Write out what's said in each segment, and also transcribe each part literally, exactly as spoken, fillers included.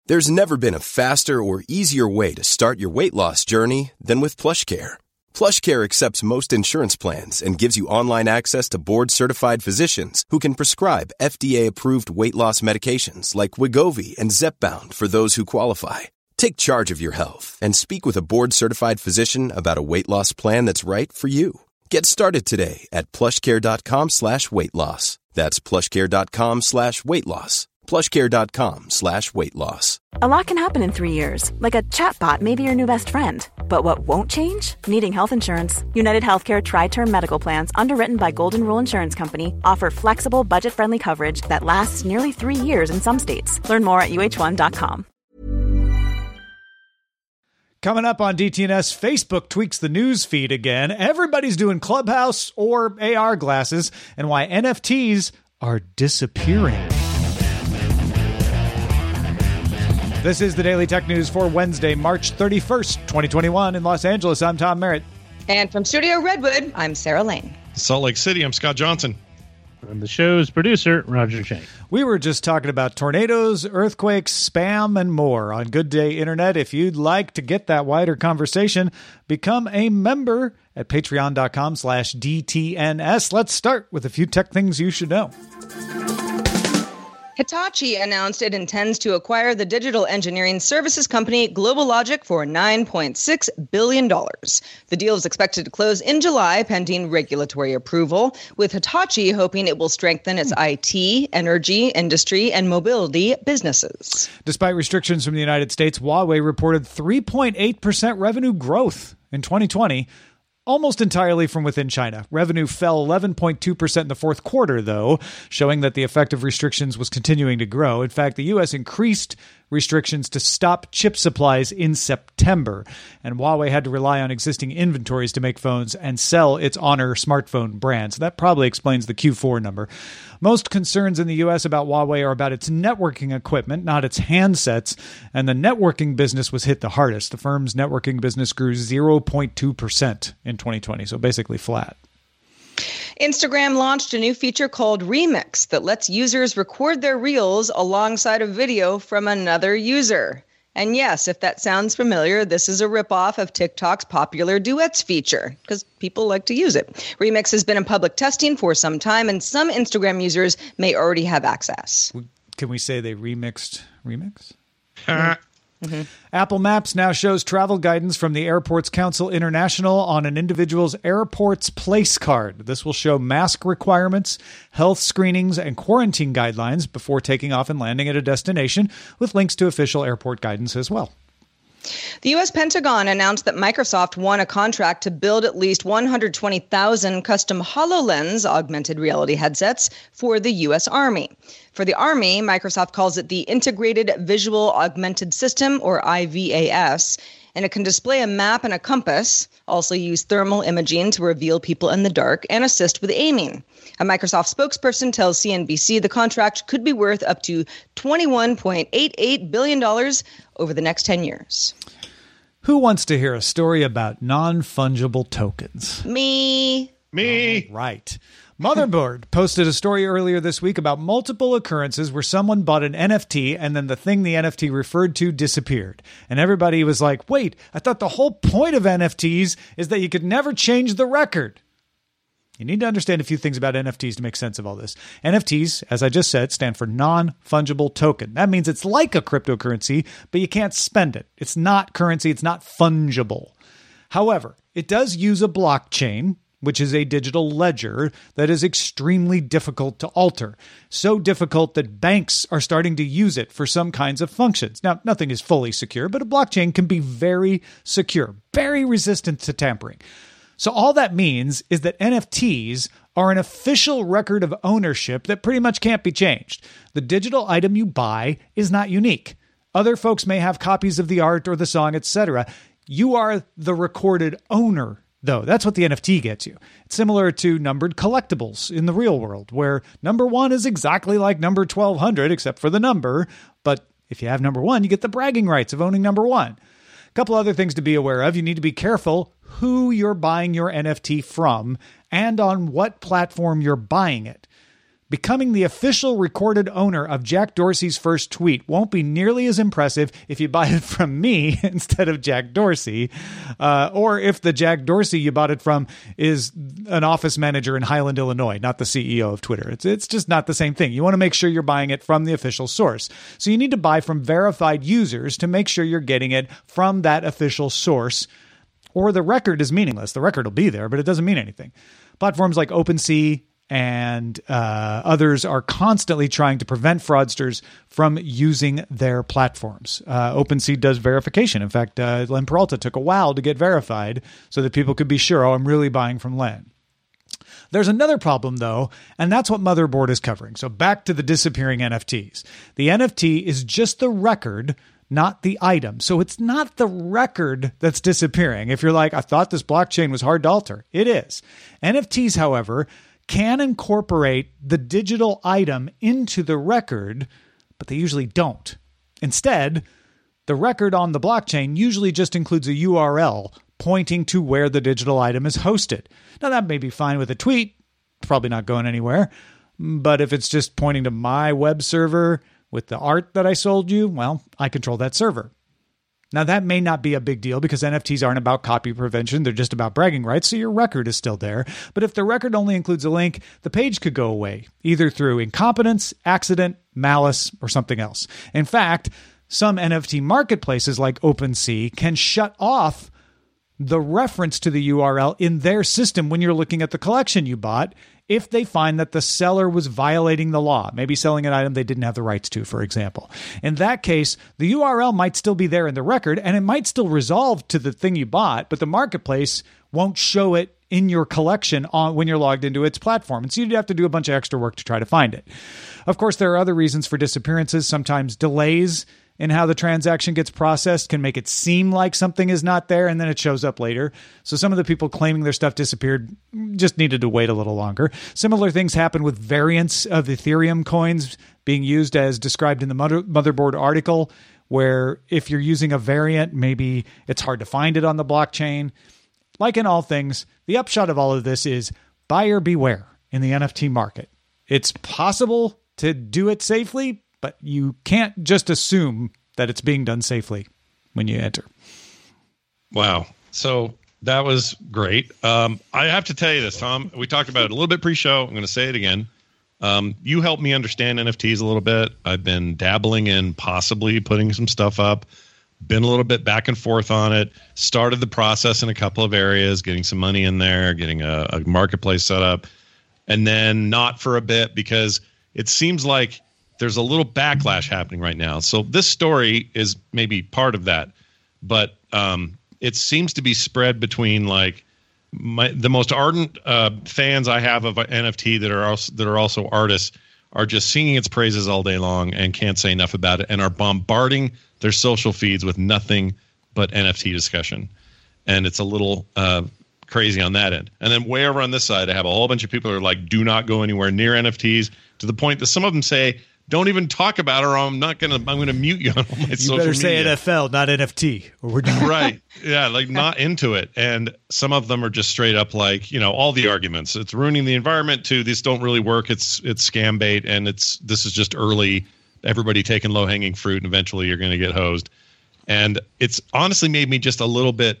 There's never been a faster or easier way to start your weight loss journey than with PlushCare. PlushCare accepts most insurance plans and gives you online access to board-certified physicians who can prescribe F D A-approved weight loss medications like Wegovy and Zepbound for those who qualify. Take charge of your health and speak with a board-certified physician about a weight loss plan that's right for you. Get started today at plushcare.com slash weight loss. That's plushcare.com slash weight loss. plushcare.com slash weight loss. A lot can happen in three years, like a chatbot may be your new best friend. But what won't change? Needing health insurance. United Healthcare Tri-Term Medical Plans, underwritten by Golden Rule Insurance Company, offer flexible, budget-friendly coverage that lasts nearly three years in some states. Learn more at U H one dot com. Coming up on D T N S, Facebook tweaks the news feed again. Everybody's doing Clubhouse or A R glasses, and why N F Ts are disappearing. This is the Daily Tech News for Wednesday, March thirty-first, twenty twenty-one. In Los Angeles, I'm Tom Merritt. And from Studio Redwood, I'm Sarah Lane. Salt Lake City, I'm Scott Johnson. I'm the show's producer, Roger Chang. We were just talking about tornadoes, earthquakes, spam, and more on Good Day Internet. If you'd like to get that wider conversation, become a member at patreon.com slash DTNS. Let's start with a few tech things you should know. Hitachi announced it intends to acquire the digital engineering services company GlobalLogic for nine point six billion dollars. The deal is expected to close in July, pending regulatory approval, with Hitachi hoping it will strengthen its I T, energy, industry, and mobility businesses. Despite restrictions from the United States, Huawei reported three point eight percent revenue growth in twenty twenty. Almost entirely from within China. Revenue fell eleven point two percent in the fourth quarter, though, showing that the effect of restrictions was continuing to grow. In fact, the U S increased restrictions to stop chip supplies in September, and Huawei had to rely on existing inventories to make phones and sell its Honor smartphone brand. So that probably explains the Q four number. Most concerns in the U S about Huawei are about its networking equipment, not its handsets, and the networking business was hit the hardest. The firm's networking business grew zero point two percent in twenty twenty, so basically flat. Instagram launched a new feature called Remix that lets users record their reels alongside a video from another user. And yes, if that sounds familiar, this is a ripoff of TikTok's popular Duets feature, because people like to use it. Remix has been in public testing for some time, and some Instagram users may already have access. Can we say they remixed Remix? Mm-hmm. Apple Maps now shows travel guidance from the Airports Council International on an individual's airport's place card. This will show mask requirements, health screenings, and quarantine guidelines before taking off and landing at a destination, with links to official airport guidance as well. The U S Pentagon announced that Microsoft won a contract to build at least one hundred twenty thousand custom HoloLens augmented reality headsets for the U S Army. For the Army, Microsoft calls it the Integrated Visual Augmented System, or I V A S, and it can display a map and a compass, also use thermal imaging to reveal people in the dark, and assist with aiming. A Microsoft spokesperson tells C N B C the contract could be worth up to twenty-one point eight eight billion dollars over the next ten years. Who wants to hear a story about non-fungible tokens? Me. Me. All right. Motherboard posted a story earlier this week about multiple occurrences where someone bought an N F T and then the thing the N F T referred to disappeared. And everybody was like, wait, I thought the whole point of N F Ts is that you could never change the record. You need to understand a few things about N F Ts to make sense of all this. N F Ts, as I just said, stand for non-fungible token. That means it's like a cryptocurrency, but you can't spend it. It's not currency. It's not fungible. However, it does use a blockchain, which is a digital ledger that is extremely difficult to alter. So difficult that banks are starting to use it for some kinds of functions. Now, nothing is fully secure, but a blockchain can be very secure, very resistant to tampering. So all that means is that N F Ts are an official record of ownership that pretty much can't be changed. The digital item you buy is not unique. Other folks may have copies of the art or the song, et cetera. You are the recorded owner, though. That's what the N F T gets you. It's similar to numbered collectibles in the real world, where number one is exactly like number twelve hundred, except for the number. But if you have number one, you get the bragging rights of owning number one. A couple other things to be aware of. You need to be careful who you're buying your N F T from and on what platform you're buying it. Becoming the official recorded owner of Jack Dorsey's first tweet won't be nearly as impressive if you buy it from me instead of Jack Dorsey, uh, or if the Jack Dorsey you bought it from is an office manager in Highland, Illinois, not the C E O of Twitter. It's, it's just not the same thing. You want to make sure you're buying it from the official source. So you need to buy from verified users to make sure you're getting it from that official source, or the record is meaningless. The record will be there, but it doesn't mean anything. Platforms like OpenSea and uh, others are constantly trying to prevent fraudsters from using their platforms. Uh, OpenSea does verification. In fact, uh, Len Peralta took a while to get verified so that people could be sure, oh, I'm really buying from Len. There's another problem, though, and that's what Motherboard is covering. So back to the disappearing N F Ts. The N F T is just the record, not the item. So it's not the record that's disappearing. If you're like, I thought this blockchain was hard to alter. It is. N F Ts, however, can incorporate the digital item into the record, but they usually don't. Instead, the record on the blockchain usually just includes a U R L pointing to where the digital item is hosted. Now, that may be fine with a tweet, probably not going anywhere, but if it's just pointing to my web server with the art that I sold you, well, I control that server. Now, that may not be a big deal because N F Ts aren't about copy prevention. They're just about bragging rights, so your record is still there. But if the record only includes a link, the page could go away, either through incompetence, accident, malice, or something else. In fact, some N F T marketplaces like OpenSea can shut off the reference to the U R L in their system when you're looking at the collection you bought if they find that the seller was violating the law, maybe selling an item they didn't have the rights to, for example. In that case, the U R L might still be there in the record, and it might still resolve to the thing you bought, but the marketplace won't show it in your collection on when you're logged into its platform. And so you'd have to do a bunch of extra work to try to find it. Of course, there are other reasons for disappearances. Sometimes delays in how the transaction gets processed can make it seem like something is not there, and then it shows up later. So some of the people claiming their stuff disappeared just needed to wait a little longer. Similar things happen with variants of Ethereum coins being used as described in the mother- Motherboard article, where if you're using a variant, maybe it's hard to find it on the blockchain. Like in all things, the upshot of all of this is buyer beware in the N F T market. It's possible to do it safely, but you can't just assume that it's being done safely when you enter. Wow. So that was great. Um, I have to tell you this, Tom. We talked about it a little bit pre-show. I'm going to say it again. Um, you helped me understand N F Ts a little bit. I've been dabbling in possibly putting some stuff up, been a little bit back and forth on it, started the process in a couple of areas, getting some money in there, getting a, a marketplace set up, and then not for a bit because it seems like there's a little backlash happening right now. So this story is maybe part of that, but um, it seems to be spread between like my, the most ardent uh, fans I have of N F T that are also, that are also artists are just singing its praises all day long and can't say enough about it and are bombarding their social feeds with nothing but N F T discussion. And it's a little uh, crazy on that end. And then way over on this side, I have a whole bunch of people who are like, do not go anywhere near N F Ts, to the point that some of them say, don't even talk about it, or I'm not gonna. I'm gonna mute you on all my you social media. You better say N F L, not N F T, or we're done. Right? Yeah, like not into it. And some of them are just straight up like, you know, all the arguments. It's ruining the environment. To these don't really work. It's it's scam bait, and it's this is just early. Everybody taking low hanging fruit, and eventually you're going to get hosed. And it's honestly made me just a little bit,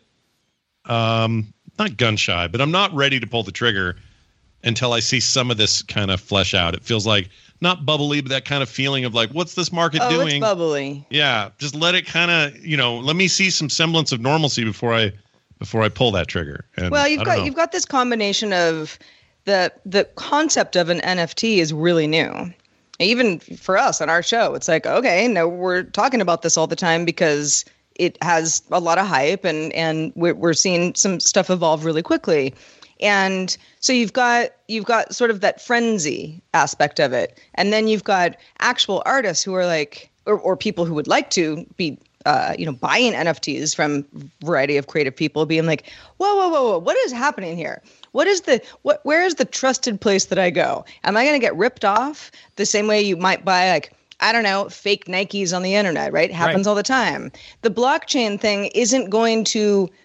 um, not gun shy, but I'm not ready to pull the trigger until I see some of this kind of flesh out. It feels like. Not bubbly, but that kind of feeling of like, what's this market oh, doing? It's bubbly. Yeah, just let it kind of, you know, let me see some semblance of normalcy before I, before I pull that trigger. And well, you've got know. you've got this combination of the the concept of an N F T is really new. Even for us on our show, it's like, okay, no, we're talking about this all the time because it has a lot of hype, and and we're, we're seeing some stuff evolve really quickly. And so you've got you've got sort of that frenzy aspect of it. And then you've got actual artists who are like, or, or people who would like to be, uh, you know, buying N F Ts from a variety of creative people being like, whoa, whoa, whoa, whoa, what is happening here? What is the, what, where is the trusted place that I go? Am I going to get ripped off the same way you might buy like, I don't know, fake Nikes on the internet, right? Happens right. all the time. The blockchain thing isn't going to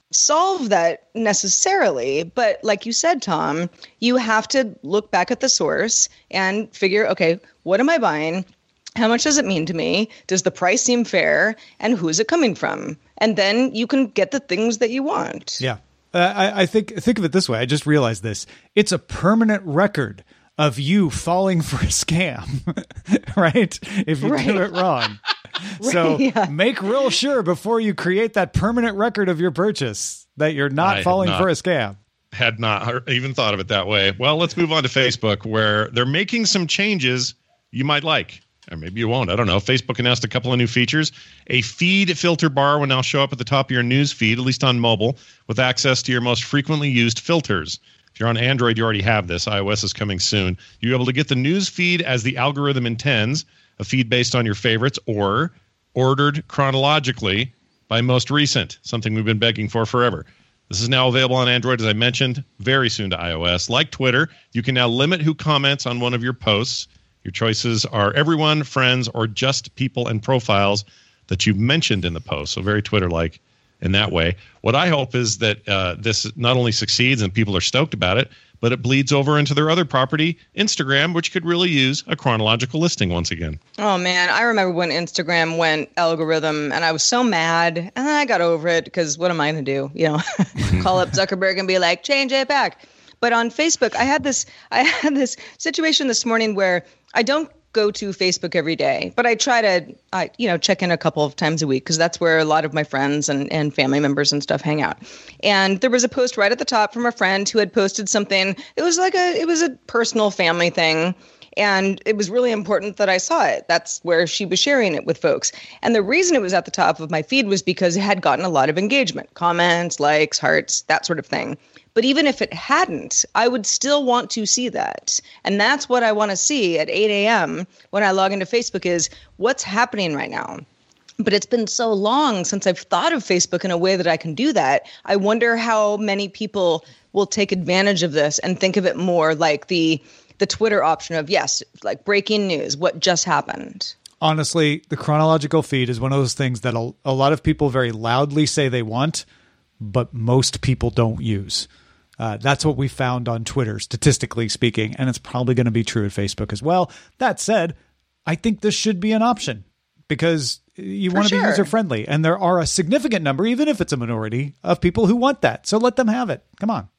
solve that necessarily. But like you said, Tom, you have to look back at the source and figure, okay, what am I buying? How much does it mean to me? Does the price seem fair? And who is it coming from? And then you can get the things that you want. Yeah. Uh, I, I think think of it this way. I just realized this. It's a permanent record of you falling for a scam, right? If you right. do it wrong. right, so yeah. make real sure before you create that permanent record of your purchase that you're not I falling not, for a scam. Had not even thought of it that way. Well, let's move on to Facebook, where they're making some changes you might like. Or maybe you won't. I don't know. Facebook announced a couple of new features. A feed filter bar will now show up at the top of your news feed, at least on mobile, with access to your most frequently used filters. If you're on Android, you already have this. iOS is coming soon. You're able to get the news feed as the algorithm intends, a feed based on your favorites, or ordered chronologically by most recent, something we've been begging for forever. This is now available on Android, as I mentioned, very soon to iOS. Like Twitter, you can now limit who comments on one of your posts. Your choices are everyone, friends, or just people and profiles that you've mentioned in the post. So very Twitter-like in that way. What I hope is that uh, this not only succeeds and people are stoked about it, but it bleeds over into their other property, Instagram, which could really use a chronological listing once again. Oh, man. I remember when Instagram went algorithm, and I was so mad. And then I got over it because what am I going to do? You know, call up Zuckerberg and be like, change it back. But on Facebook, I had this I had this situation this morning where I don't go to Facebook every day, but I try to, I, you know, check in a couple of times a week because that's where a lot of my friends and, and family members and stuff hang out. And there was a post right at the top from a friend who had posted something. It was like a, it was a personal family thing. And it was really important that I saw it. That's where she was sharing it with folks. And the reason it was at the top of my feed was because it had gotten a lot of engagement, comments, likes, hearts, that sort of thing. But even if it hadn't, I would still want to see that. And that's what I want to see at eight a.m. when I log into Facebook is what's happening right now. But it's been so long since I've thought of Facebook in a way that I can do that. I wonder how many people will take advantage of this and think of it more like the the Twitter option of, yes, like breaking news, what just happened. Honestly, the chronological feed is one of those things that a, a lot of people very loudly say they want, but most people don't use. Uh, that's what we found on Twitter, statistically speaking, and it's probably going to be true at Facebook as well. That said, I think this should be an option because you want to sure. be user-friendly, and there are a significant number, even if it's a minority, of people who want that. So let them have it. Come on.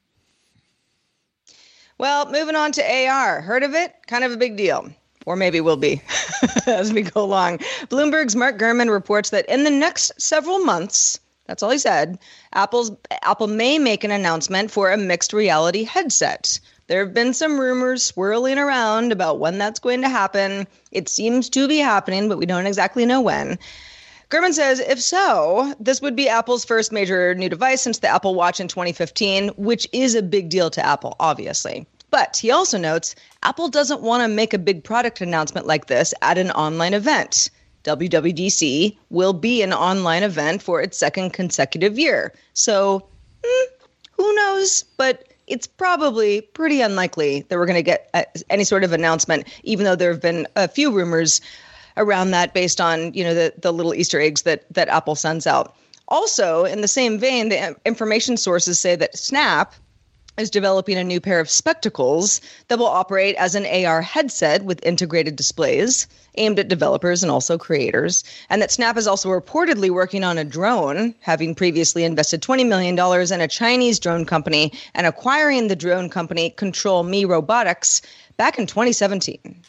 Well, moving on to A R. Heard of it? Kind of a big deal. Or maybe will be as we go along. Bloomberg's Mark Gurman reports that in the next several months, that's all he said, Apple's Apple may make an announcement for a mixed reality headset. There have been some rumors swirling around about when that's going to happen. It seems to be happening, but we don't exactly know when. Gurman says, if so, this would be Apple's first major new device since the Apple Watch in twenty fifteen, which is a big deal to Apple, obviously. But he also notes, Apple doesn't want to make a big product announcement like this at an online event. W W D C will be an online event for its second consecutive year. So, hmm, who knows? But it's probably pretty unlikely that we're going to get any sort of announcement, even though there have been a few rumors around that based on, you know, the, the little Easter eggs that, that Apple sends out. Also, in the same vein, the information sources say that Snap is developing a new pair of spectacles that will operate as an A R headset with integrated displays aimed at developers and also creators, and that Snap is also reportedly working on a drone, having previously invested twenty million dollars in a Chinese drone company and acquiring the drone company Control Me Robotics back in twenty seventeen.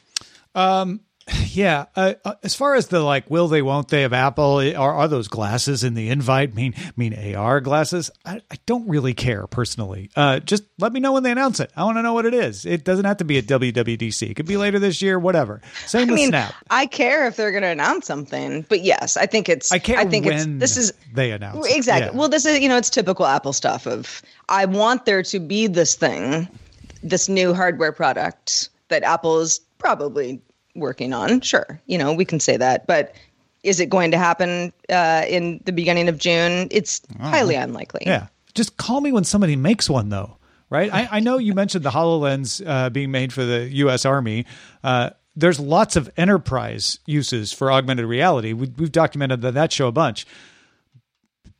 Um, yeah. Uh, as far as the like, will they, won't they of Apple, are, are those glasses in the invite mean mean A R glasses? I, I don't really care personally. Uh, just let me know when they announce it. I want to know what it is. It doesn't have to be at W W D C. It could be later this year, whatever. Same I with mean, Snap. I care if they're going to announce something, but yes, I think it's. I care I think when it's, this is they announce exactly. Yeah. Well, this is you know it's typical Apple stuff of I want there to be this thing, this new hardware product that Apple is probably working on. Sure, you know we can say that, but is it going to happen uh, in the beginning of June? It's highly unlikely. Yeah, just call me when somebody makes one, though. Right? I, I know you mentioned the HoloLens uh, being made for the U S Army. Uh, there's lots of enterprise uses for augmented reality. We, we've documented that, that show a bunch.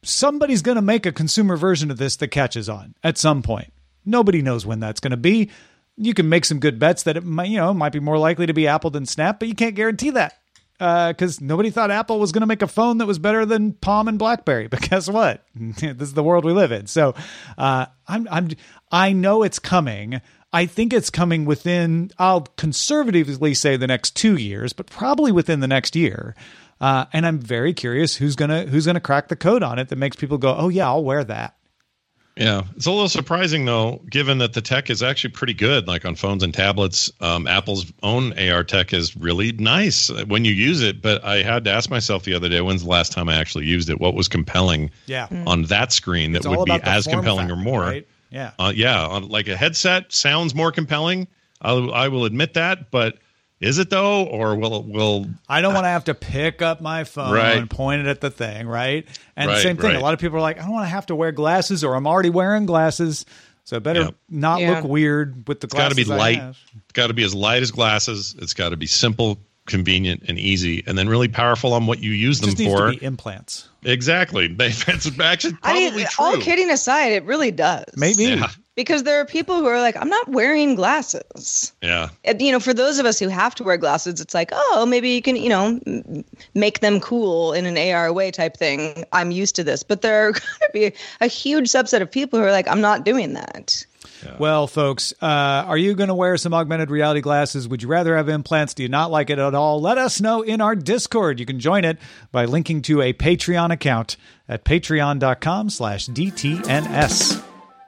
somebody's going to make a consumer version of this that catches on at some point. Nobody knows when that's going to be. You can make some good bets that it might, you know, might be more likely to be Apple than Snap, but you can't guarantee that because uh, nobody thought Apple was going to make a phone that was better than Palm and BlackBerry. But guess what? This is the world we live in. So uh, I'm, I'm, I know it's coming. I think it's coming within, I'll conservatively say the next two years, but probably within the next year. Uh, and I'm very curious who's gonna who's gonna crack the code on it that makes people go, oh yeah, I'll wear that. Yeah, it's a little surprising though, given that the tech is actually pretty good, like on phones and tablets. Um, Apple's own A R tech is really nice when you use it. But I had to ask myself the other day, when's the last time I actually used it? What was compelling yeah. on that screen that it's would be as form compelling factor, or more? Right? Yeah, uh, yeah. On, like a headset sounds more compelling. I'll, I will admit that, but is it though, or will will I don't want to have to pick up my phone right. and point it at the thing, right? And right, same thing. right. A lot of people are like, I don't want to have to wear glasses, or I'm already wearing glasses, so it better yeah. not yeah. look weird with the it's got glasses. to be light. It's got to be as light as glasses. It's got to be simple, convenient, and easy, and then really powerful on what you use it them just needs for. To be implants. Exactly. That's actually probably I mean, true. all kidding aside, it really does. Maybe. Yeah. Because there are people who are like, I'm not wearing glasses. Yeah. And, you know, for those of us who have to wear glasses, it's like, oh, maybe you can, you know, m- make them cool in an A R way type thing. I'm used to this. But there are going to be a huge subset of people who are like, I'm not doing that. Yeah. Well, folks, uh, are you going to wear some augmented reality glasses? Would you rather have implants? Do you not like it at all? Let us know in our Discord. You can join it by linking to a Patreon account at patreon.com slash DTNS.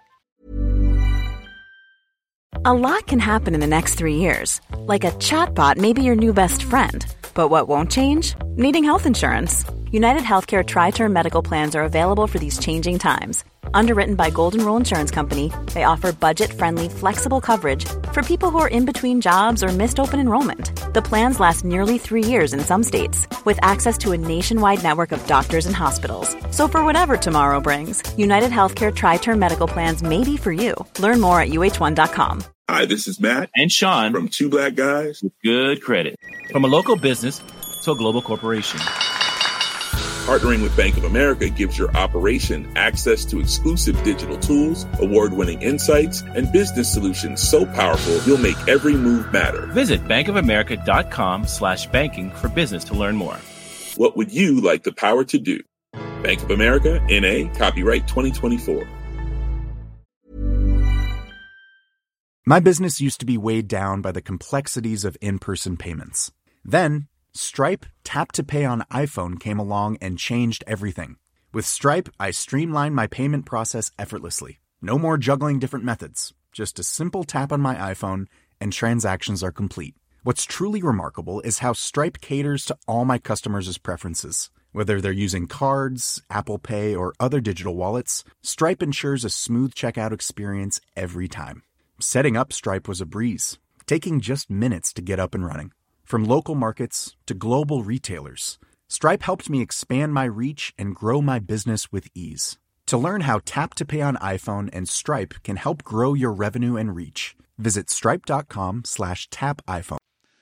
A lot can happen in the next three years. Like a chatbot may be your new best friend. But what won't change? Needing health insurance. United Healthcare Tri-Term Medical Plans are available for these changing times. Underwritten by Golden Rule Insurance Company, they offer budget-friendly, flexible coverage for people who are in between jobs or missed open enrollment. The plans last nearly three years in some states, with access to a nationwide network of doctors and hospitals. So for whatever tomorrow brings, United Healthcare Tri-Term Medical Plans may be for you. Learn more at U H one dot com. Hi, this is Matt and Sean from Two Black Guys with Good Credit. From a local business to a global corporation. Partnering with Bank of America gives your operation access to exclusive digital tools, award-winning insights, and business solutions so powerful you'll make every move matter. Visit bankofamerica.com slash banking for business to learn more. What would you like the power to do? Bank of America, N A, copyright twenty twenty-four. My business used to be weighed down by the complexities of in-person payments. Then, Stripe Tap to Pay on iPhone came along and changed everything. With Stripe, I streamlined my payment process effortlessly. No more juggling different methods. Just a simple tap on my iPhone and transactions are complete. What's truly remarkable is how Stripe caters to all my customers' preferences. Whether they're using cards, Apple Pay, or other digital wallets, Stripe ensures a smooth checkout experience every time. Setting up Stripe was a breeze, taking just minutes to get up and running. From local markets to global retailers, Stripe helped me expand my reach and grow my business with ease. To learn how Tap to Pay on iPhone and Stripe can help grow your revenue and reach, visit stripe.com slash tap iPhone.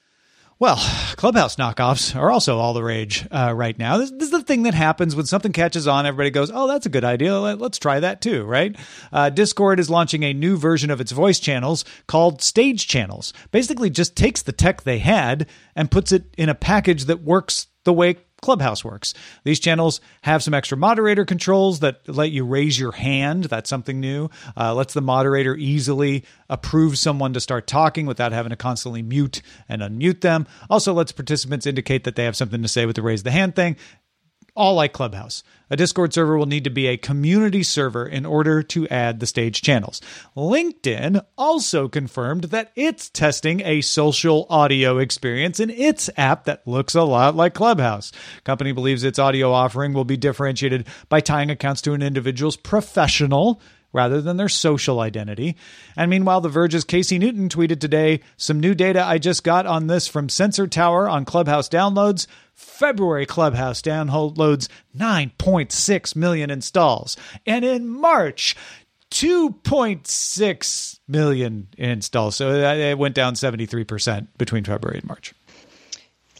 Well, Clubhouse knockoffs are also all the rage uh, right now. This, this is the thing that happens when something catches on. Everybody goes, oh, that's a good idea. Let, let's try that too, right? Uh, Discord is launching a new version of its voice channels called Stage Channels. Basically just takes the tech they had and puts it in a package that works the way Clubhouse works. These channels have some extra moderator controls that let you raise your hand. That's something new. Uh, lets the moderator easily approve someone to start talking without having to constantly mute and unmute them. Also lets participants indicate that they have something to say with the raise the hand thing. All like Clubhouse. A Discord server will need to be a community server in order to add the stage channels. LinkedIn also confirmed that it's testing a social audio experience in its app that looks a lot like Clubhouse. Company believes its audio offering will be differentiated by tying accounts to an individual's professional rather than their social identity. And meanwhile, The Verge's Casey Newton tweeted today, some new data I just got on this from Sensor Tower on Clubhouse downloads. February Clubhouse downloads nine point six million installs. And in March, two point six million installs. So it went down seventy-three percent between February and March.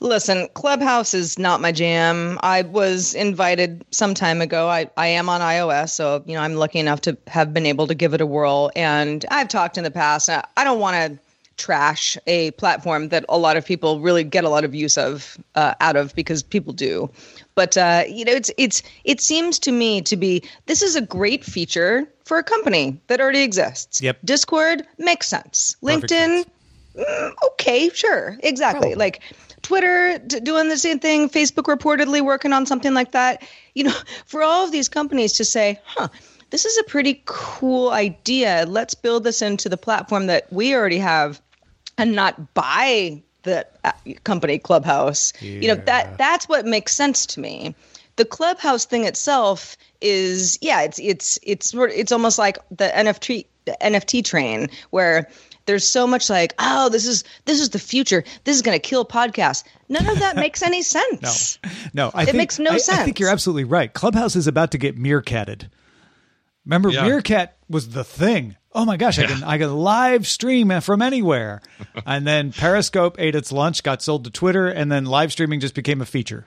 Listen, Clubhouse is not my jam. I was invited some time ago. I, I am on iOS, so you know I'm lucky enough to have been able to give it a whirl. And I've talked in the past. I, I don't want to trash a platform that a lot of people really get a lot of use of uh, out of because people do. But uh, you know, it's it's it seems to me to be this is a great feature for a company that already exists. Yep. Discord makes sense. Perfect LinkedIn, sense. mm, okay, sure, exactly. Probably. Like Twitter d- doing the same thing. Facebook reportedly working on something like that. You know, for all of these companies to say, huh, this is a pretty cool idea. Let's build this into the platform that we already have and not buy the uh, company Clubhouse. Yeah. You know, that that's what makes sense to me. The Clubhouse thing itself is, yeah, it's it's it's sort of, it's almost like the N F T the N F T train where there's so much like, oh, this is this is the future. This is going to kill podcasts. None of that makes any sense. No, no, I it think, makes no I, sense. I think you're absolutely right. Clubhouse is about to get meerkatted. Remember, Yeah. Meerkat was the thing. Oh my gosh, I can I can live stream from anywhere. And then Periscope ate its lunch, got sold to Twitter, and then live streaming just became a feature.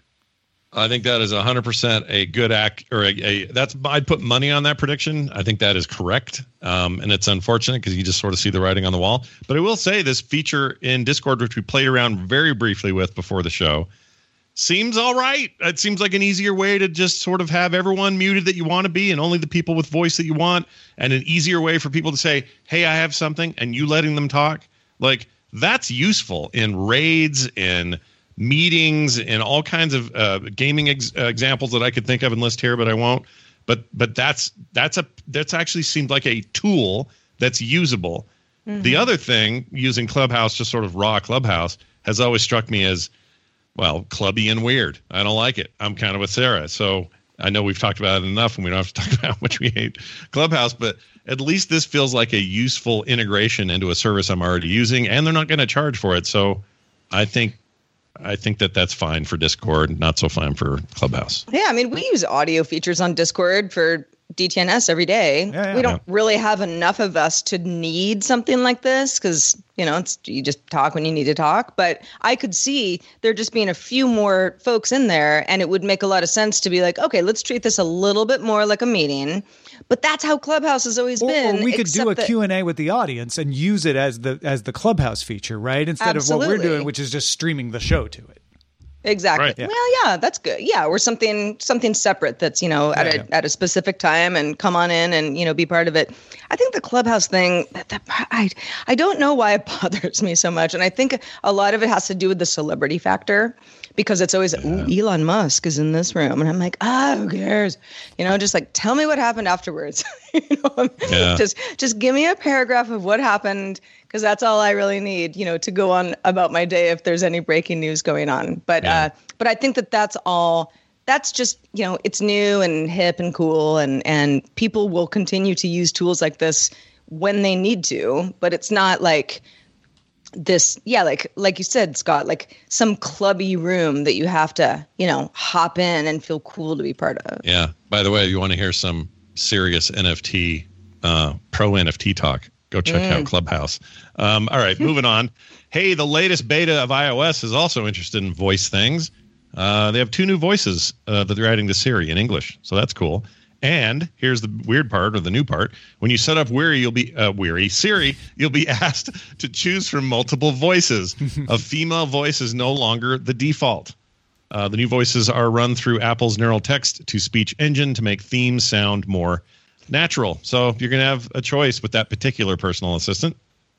I think that is one hundred percent a good act, or a, a that's I'd put money on that prediction. I think that is correct, um, and it's unfortunate because you just sort of see the writing on the wall. But I will say this feature in Discord, which we played around very briefly with before the show, seems all right. It seems like an easier way to just sort of have everyone muted that you want to be and only the people with voice that you want, and an easier way for people to say, hey, I have something, and you letting them talk. Like, that's useful in raids, in meetings, in all kinds of uh, gaming ex- uh, examples that I could think of and list here, but I won't. But but that's that's a that's actually seemed like a tool that's usable. Mm-hmm. The other thing, using Clubhouse, just sort of raw Clubhouse, has always struck me as, well, clubby and weird. I don't like it. I'm kind of with Sarah. So I know we've talked about it enough and we don't have to talk about how much we hate Clubhouse, but at least this feels like a useful integration into a service I'm already using, and they're not going to charge for it. So I think I think that that's fine for Discord, not so fine for Clubhouse. Yeah, I mean, we use audio features on Discord for D T N S every day. Yeah, yeah. We don't Yeah. really have enough of us to need something like this because, you know, it's you just talk when you need to talk. But I could see there just being a few more folks in there, and it would make a lot of sense to be like, okay, let's treat this a little bit more like a meeting. But that's how Clubhouse has always Or, been. or we could do except a that- Q and A with the audience and use it as the as the Clubhouse feature, right? Instead of what we're Absolutely. doing, which is just streaming the show to it. Exactly. Right. Yeah. Well, yeah, that's good. Yeah, or something something separate that's, you know, at Yeah, a yeah. at a specific time and come on in and, you know, be part of it. I think the Clubhouse thing, that, that, I I don't know why it bothers me so much, and I think a lot of it has to do with the celebrity factor. Because it's always, ooh, Elon Musk is in this room. And I'm like, ah, who cares? You know, just like, tell me what happened afterwards. you know, Yeah. just, just give me a paragraph of what happened, because that's all I really need, you know, to go on about my day if there's any breaking news going on. But, Yeah. uh, but I think that that's all, that's just, you know, it's new and hip and cool. And, and people will continue to use tools like this when they need to. But it's not like this, yeah, like like you said, Scott, like some clubby room that you have to, you know, hop in and feel cool to be part of. Yeah. By the way, if you want to hear some serious N F T, uh, pro N F T talk, go check out Clubhouse. Um, all right, moving on. Hey, the latest beta of iOS is also interested in voice things. Uh, they have two new voices uh, that they're adding to Siri in English, so that's cool. And here's the weird part, or the new part. When you set up Weary, you'll be uh, Weary Siri. You'll be asked to choose from multiple voices. A female voice is no longer the default. Uh, the new voices are run through Apple's neural text-to-speech engine to make themes sound more natural. So you're going to have a choice with that particular personal assistant.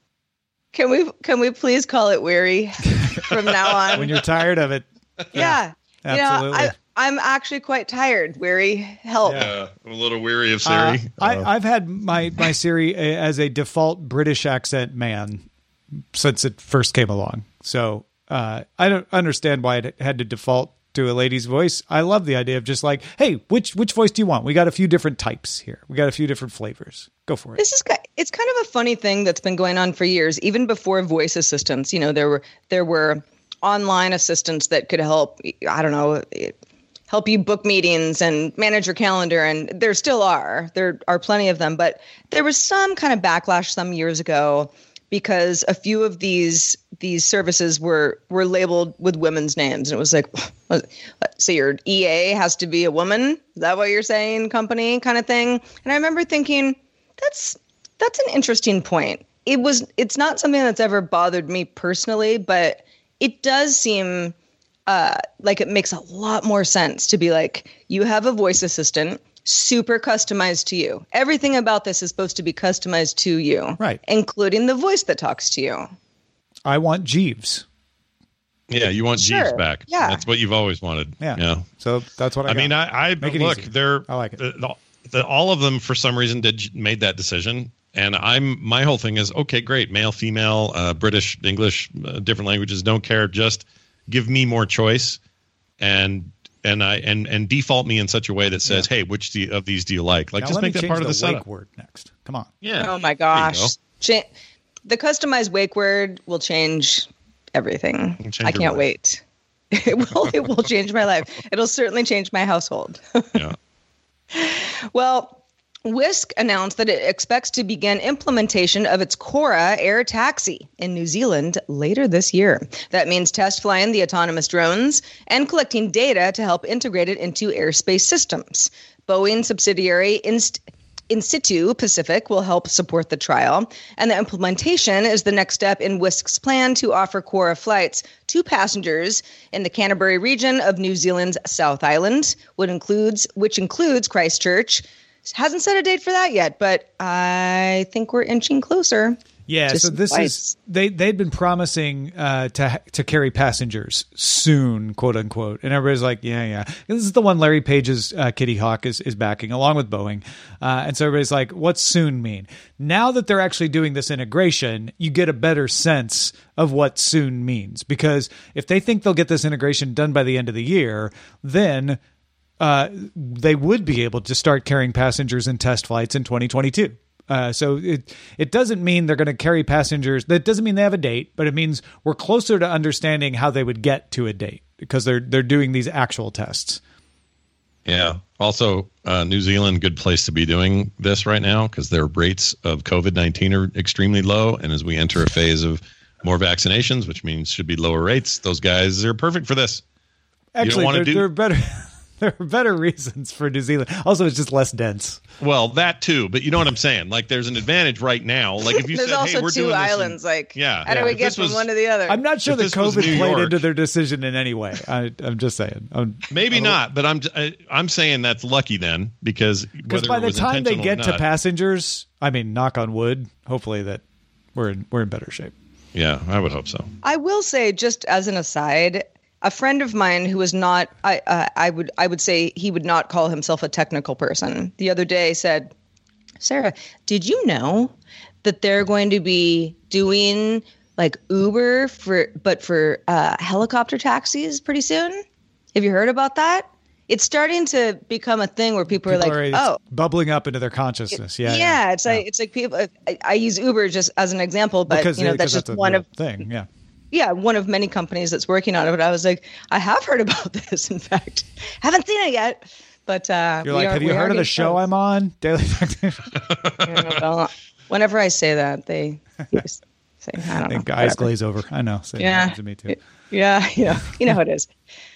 Can we can we please call it Weary from now on? When you're tired of it. yeah. You know, Absolutely. I, I'm actually quite tired. Weary, help. Yeah, I'm a little weary of Uh, Siri. I, Uh, I've had my, my Siri a- as a default British accent man since it first came along. So uh, I don't understand why it had to default to a lady's voice. I love the idea of just like, hey, which which voice do you want? We got a few different types here. We got a few different flavors. Go for it. This is ki- it's kind of a funny thing that's been going on for years, even before voice assistants. You know, there were there were online assistants that could help. I don't know. help you book meetings and manage your calendar. And there still are. There are plenty of them. But there was some kind of backlash some years ago because a few of these these services were were labeled with women's names, and it was like, so your E A has to be a woman? Is that what you're saying, company, kind of thing? And I remember thinking, that's that's an interesting point. It was it's not something that's ever bothered me personally, but it does seem uh, like it makes a lot more sense to be like, you have a voice assistant, super customized to you. Everything about this is supposed to be customized to you, right? Including the voice that talks to you. I want Jeeves. Yeah, you want Sure. Jeeves back. Yeah. That's what you've always wanted. Yeah. Yeah. So that's what I I got. mean, I, I Make it look, easy. they're, I like it. The, the, the, all of them for some reason did made that decision. And I'm, my whole thing is, okay, great. Male, female, uh, British, English, uh, different languages, don't care. Just give me more choice and, and I, and, and default me in such a way that says, hey, which do you, of these do you like? Like, Now just let me make that change part of the the setup. wake word next. Come on. Yeah. Oh my There you gosh. Cha- the customized wake word will change everything. It'll change I your can't life. wait. It will, it will change my life. It'll certainly change my household. Yeah. Well, Wisk announced that it expects to begin implementation of its Cora air taxi in New Zealand later this year. That means test flying the autonomous drones and collecting data to help integrate it into airspace systems. Boeing subsidiary Inst- In situ Pacific will help support the trial, and the implementation is the next step in Wisk's plan to offer Cora flights to passengers in the Canterbury region of New Zealand's South Island, which includes which includes Christchurch. Hasn't set a date for that yet, but I think we're inching closer. Yeah, to so some this flights. is they they'd been promising uh, to to carry passengers soon, quote unquote, and everybody's like, yeah, yeah. This is the one Larry Page's uh, Kitty Hawk is is backing, along with Boeing, uh, and so everybody's like, what's soon mean? Now that they're actually doing this integration, you get a better sense of what soon means, because if they think they'll get this integration done by the end of the year, then uh, they would be able to start carrying passengers in test flights in twenty twenty-two. Uh, so it it doesn't mean they're going to carry passengers. That doesn't mean they have a date, but it means we're closer to understanding how they would get to a date because they're they're doing these actual tests. Yeah. Also, uh, New Zealand, good place to be doing this right now because their rates of COVID nineteen are extremely low. And as we enter a phase of more vaccinations, which means should be lower rates, those guys are perfect for this. Actually, wanna there, do- there are better there are better reasons for New Zealand. Also, it's just less dense. Well, that too, but you know what I'm saying? Like, there's an advantage right now. Like, if you There's said, also hey, we're two doing islands. this in, like, yeah, how do yeah. we If get this from was- one to the other? I'm not sure If that this was COVID New played York- into their decision in any way. I, I'm just saying. I'm, Maybe I'm- not, but I'm I, I'm saying that's lucky then because Because whether by it the was time they intentional get or to not- passengers, I mean, knock on wood, hopefully that we're in we're in better shape. yeah, I would hope so. I will say, just as an aside, a friend of mine who was not, I, uh, I would, I would say he would not call himself a technical person, the other day said, "Sarah, did you know that they're going to be doing like Uber for, but for uh, helicopter taxis pretty soon? Have you heard about that? It's starting to become a thing where people, People are like, are, oh." it's bubbling up into their consciousness. Yeah, Yeah, yeah, it's like it's like people. I, I use Uber just as an example, but because you know because that's just a one real of thing. Yeah. yeah, one of many companies that's working on it. But I was like, I have heard about this. In fact, haven't seen it yet. But uh, You're we like, are- have we you are heard of the getting show close. I'm on? Daily Tactician. Yeah, well, whenever I say that, they say, I don't know. And eyes whatever. glaze over. I know. Same Yeah. happens to me too. Yeah, you know, you know how it is.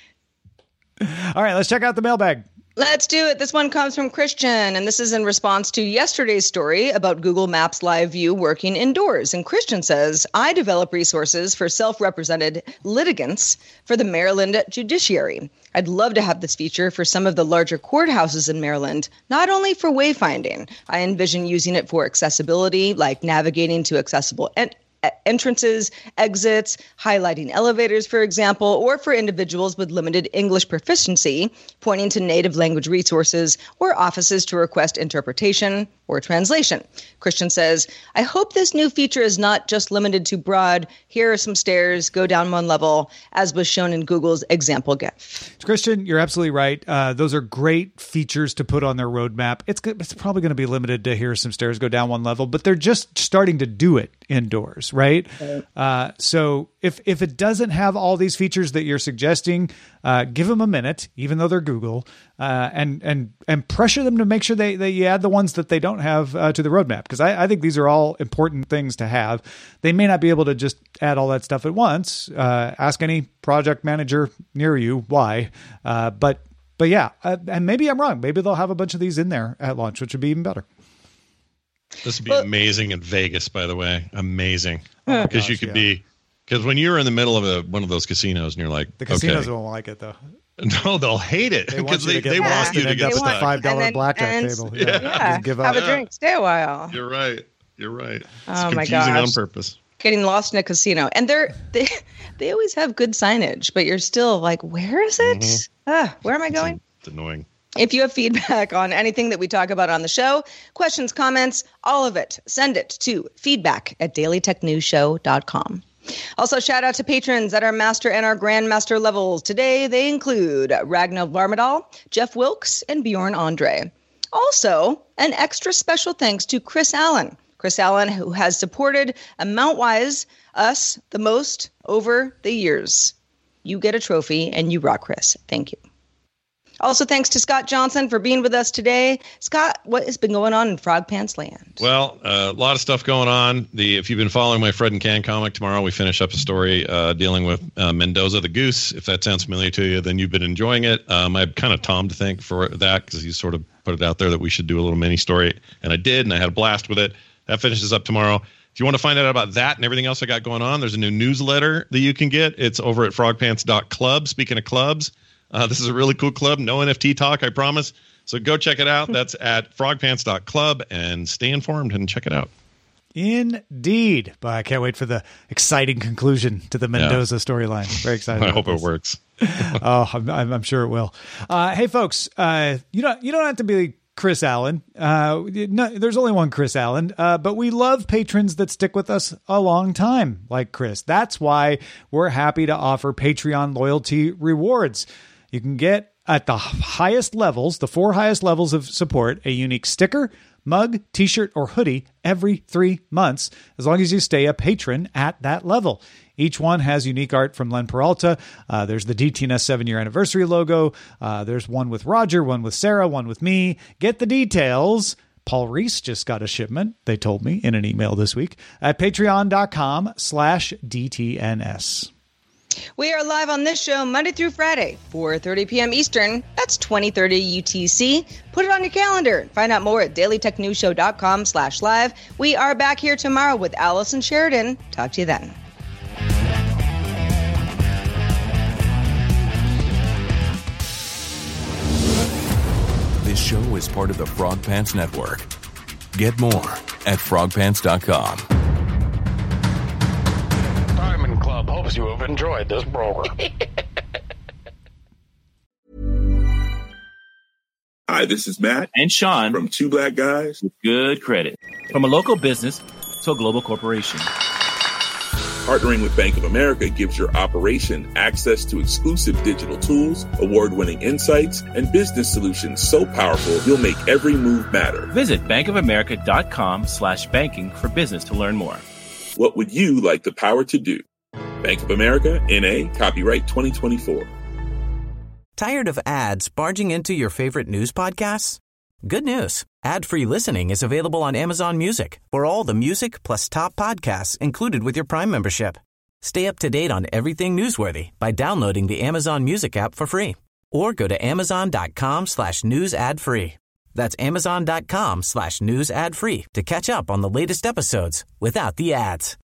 All right, let's check out the mailbag. Let's do it. This one comes from Christian, and this is in response to yesterday's story about Google Maps Live View working indoors. And Christian says, I develop resources for self-represented litigants for the Maryland judiciary. I'd love to have this feature for some of the larger courthouses in Maryland, not only for wayfinding. I envision using it for accessibility, like navigating to accessible en- entrances, exits, highlighting elevators, for example, or for individuals with limited English proficiency, pointing to native language resources or offices to request interpretation or translation. Christian says, I hope this new feature is not just limited to broad, here are some stairs, go down one level, as was shown in Google's example GIF. Christian, you're absolutely right. Uh, those are great features to put on their roadmap. It's go- it's probably going to be limited to here are some stairs, go down one level, but they're just starting to do it indoors. features, right? Uh, so if if it doesn't have all these features that you're suggesting, uh, give them a minute, even though they're Google, uh, and and and pressure them to make sure they, they you add the ones that they don't have uh, to the roadmap. Because I, I think these are all important things to have. They may not be able to just add all that stuff at once. Uh, ask any project manager near you why, uh, but but yeah, uh, and maybe I'm wrong. Maybe they'll have a bunch of these in there at launch, which would be even better. This would be Well, amazing in Vegas, by the way. Amazing. Oh, Because gosh, you could yeah. be, because when you're in the middle of a, one of those casinos and you're like, The casinos okay. won't like it though. No, they'll hate it They want because you they, to get they lost want you and to end get up with a stuck. five dollar And then- blackjack and- table. Yeah. Yeah, Just give have up. a drink, stay a while. You're right. You're right. It's Oh, my confusing gosh. on purpose. Getting lost in a casino, and they're they they always have good signage, but you're still like, where is it? Mhm. Ah, where am I going? It's annoying. If you have feedback on anything that we talk about on the show, questions, comments, all of it, send it to feedback at daily tech news show dot com. Also, shout out to patrons at our master and our grandmaster levels. Today, they include Ragnar Varmadal, Jeff Wilkes, and Bjorn Andre. Also, an extra special thanks to Chris Allen. Chris Allen, who has supported amount-wise us the most over the years. You get a trophy, and you rock, Chris. Thank you. Also, thanks to Scott Johnson for being with us today. Scott, what has been going on in Frog Pants Land? Well, uh, a lot of stuff going on. The if you've been following my Fred and Can comic, tomorrow we finish up a story uh, dealing with uh, Mendoza the Goose. If that sounds familiar to you, then you've been enjoying it. Um, I have kind of Tom to thank for that because he sort of put it out there that we should do a little mini story, and I did, and I had a blast with it. That finishes up tomorrow. If you want to find out about that and everything else I got going on, there's a new newsletter that you can get. It's over at frog pants dot club. Speaking of clubs, uh, this is a really cool club. No N F T talk, I promise. So go check it out. That's at frog pants dot club and stay informed and check it out. Indeed. But I can't wait for the exciting conclusion to the Mendoza storyline. Very excited. I about hope this. it works. Oh, I'm, I'm, I'm sure it will. Uh, hey, folks, uh, you don't you don't have to be Chris Allen. Uh, no, there's only one Chris Allen, uh, but we love patrons that stick with us a long time, like Chris. That's why we're happy to offer Patreon loyalty rewards. You can get at the highest levels, the four highest levels of support, a unique sticker, mug, t-shirt, or hoodie every three months, as long as you stay a patron at that level. Each one has unique art from Len Peralta. Uh, there's the D T N S seven-year anniversary logo. Uh, there's one with Roger, one with Sarah, one with me. Get the details. Paul Reese just got a shipment, they told me in an email this week, at patreon.com slash DTNS. We are live on this show Monday through Friday, four thirty p.m. Eastern. That's twenty thirty U T C. Put it on your calendar. Find out more at daily tech news show dot com slash live. We are back here tomorrow with Allison Sheridan. Talk to you then. This show is part of the Frog Pants Network. Get more at frog pants dot com. Diamond Club hopes you have enjoyed this program. Hi, this is Matt and Sean from Two Black Guys with Good Credit. From a local business to a global corporation, Partnering with Bank of America gives your operation access to exclusive digital tools, award-winning insights, and business solutions so powerful you'll make every move matter. Visit bankofamerica.com slash banking for business to learn more. What would you like the power to do? Bank of America, N A, copyright twenty twenty-four. Tired of ads barging into your favorite news podcasts? Good news. Ad-free listening is available on Amazon Music for all the music plus top podcasts included with your Prime membership. Stay up to date on everything newsworthy by downloading the Amazon Music app for free or go to amazon.com slash news ad free. That's amazon.com slash news ad free to catch up on the latest episodes without the ads.